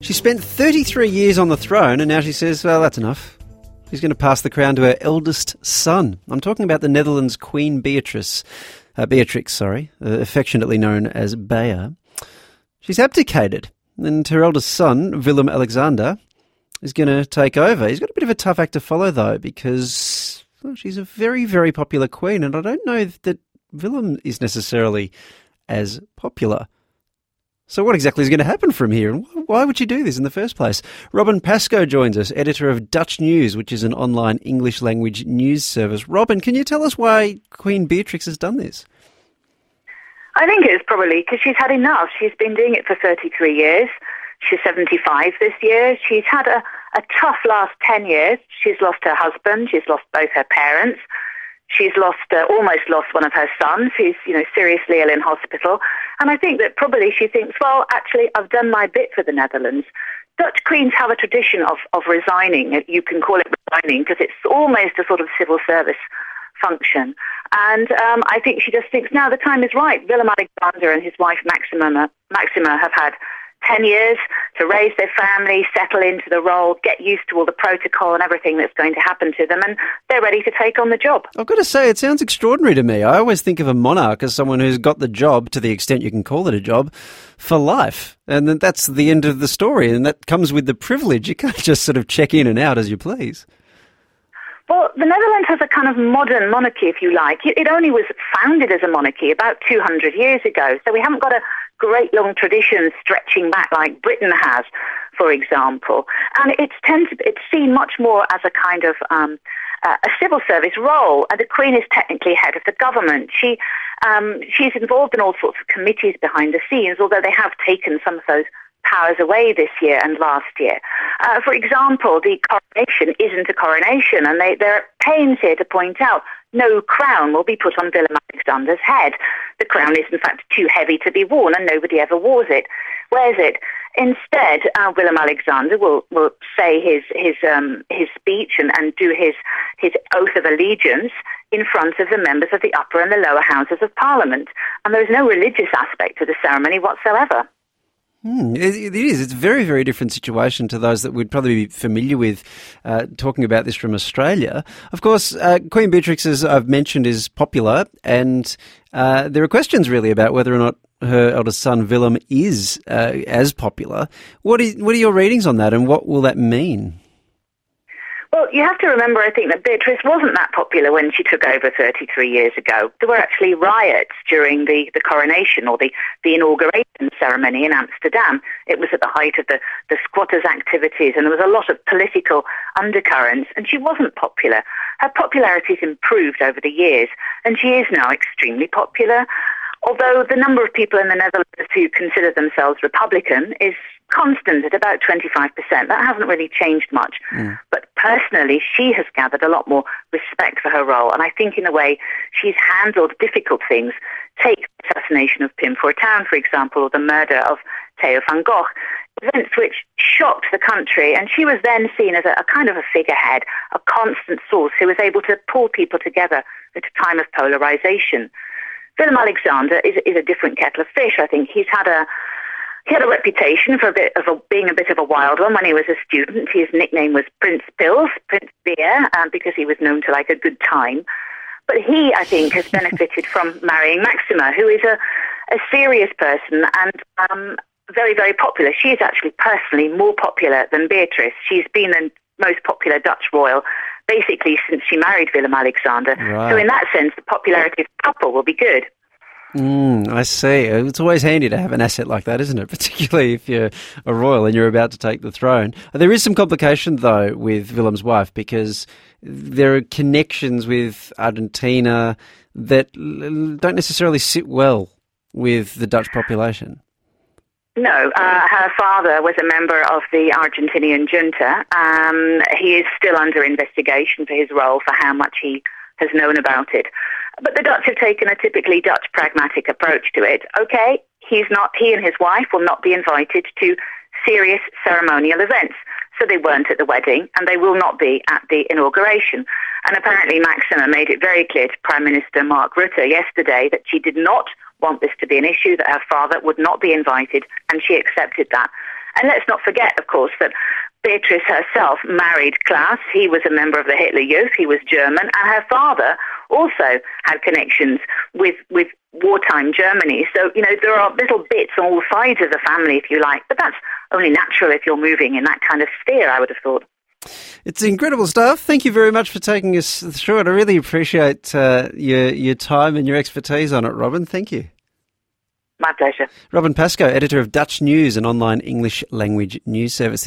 She spent 33 years on the throne and now she says, well, that's enough. She's going to pass the crown to her eldest son. I'm talking about the Netherlands' Queen Beatrix, affectionately known as Bea. She's abdicated, and her eldest son, Willem-Alexander, is going to take over. He's got a bit of a tough act to follow, though, because she's a very, very popular queen, and I don't know that Willem is necessarily as popular. So what exactly is going to happen from here, and why would she do this in the first place? Robin Pascoe joins us, editor of Dutch News, which is an online English-language news service. Robin, can you tell us why Queen Beatrix has done this? I think it's probably because she's had enough. She's been doing it for 33 years. She's 75 this year. She's had a tough last 10 years. She's lost her husband. She's lost both her parents. She's almost lost one of her sons, who's, seriously ill in hospital. And I think that probably she thinks, well, actually, I've done my bit for the Netherlands. Dutch queens have a tradition of resigning. You can call it resigning because it's almost a sort of civil service function. And I think she just thinks now the time is right. Willem-Alexander and his wife Maxima have had 10 years to raise their family, settle into the role, get used to all the protocol and everything that's going to happen to them, and they're ready to take on the job. I've got to say, it sounds extraordinary to me. I always think of a monarch as someone who's got the job, to the extent you can call it a job, for life. And then that's the end of the story, and that comes with the privilege. You can't just sort of check in and out as you please. Well, the Netherlands has a kind of modern monarchy, if you like. It only was founded as a monarchy about 200 years ago, so we haven't got a great long tradition stretching back like Britain has, for example. And it's seen much more as a kind of a civil service role, and the Queen is technically head of the government. She's involved in all sorts of committees behind the scenes, although they have taken some of those powers away this year and last year. For example, the coronation isn't a coronation, and they're at pains here to point out no crown will be put on Willem-Alexander's head. The crown is, in fact, too heavy to be worn, and nobody ever wears it. Instead, Willem-Alexander will say his speech and do his oath of allegiance in front of the members of the upper and the lower houses of Parliament. And there's no religious aspect to the ceremony whatsoever. It is. It's a very, very different situation to those that we'd probably be familiar with talking about this from Australia. Of course, Queen Beatrix, as I've mentioned, is popular, and there are questions really about whether or not her eldest son, Willem, is as popular. What are your readings on that, and what will that mean? Well, you have to remember, I think, that Beatrice wasn't that popular when she took over 33 years ago. There were actually riots during the coronation or the inauguration ceremony in Amsterdam. It was at the height of the squatters' activities, and there was a lot of political undercurrents, and she wasn't popular. Her popularity's improved over the years, and she is now extremely popular. Although the number of people in the Netherlands who consider themselves Republican is constant at about 25%. That hasn't really changed much. But personally, she has gathered a lot more respect for her role. And I think, in a way, she's handled difficult things. Take the assassination of Pim Fortuyn, for example, or the murder of Theo van Gogh, events which shocked the country. And she was then seen as a kind of a figurehead, a constant source who was able to pull people together at a time of polarization. Willem-Alexander is a different kettle of fish. I think he had a reputation for being a bit of a wild one when he was a student. His nickname was Prince Pils, Prince Beer, because he was known to like a good time. But he, I think, has benefited from marrying Maxima, who is a serious person and very, very popular. She is actually personally more popular than Beatrice. She's been the most popular Dutch royal basically since she married Willem-Alexander. Right. So in that sense, the popularity of the couple will be good. I see. It's always handy to have an asset like that, isn't it? Particularly if you're a royal and you're about to take the throne. There is some complication, though, with Willem's wife, because there are connections with Argentina that don't necessarily sit well with the Dutch population. No, her father was a member of the Argentinian junta. He is still under investigation for his role, for how much he has known about it. But the Dutch have taken a typically Dutch pragmatic approach to it. Okay, he and his wife will not be invited to serious ceremonial events. So they weren't at the wedding, and they will not be at the inauguration. And apparently Maxima made it very clear to Prime Minister Mark Rutte yesterday that she did not want this to be an issue, that her father would not be invited, and she accepted that. And let's not forget, of course, that Beatrice herself married Klaus. He was a member of the Hitler Youth. He was German. And her father also had connections with wartime Germany. So, there are little bits on all sides of the family, if you like. But that's only natural if you're moving in that kind of sphere, I would have thought. It's incredible stuff. Thank you very much for taking us through it. I really appreciate your time and your expertise on it, Robin. Thank you. My pleasure. Robin Pascoe, editor of Dutch News, an online English language news service.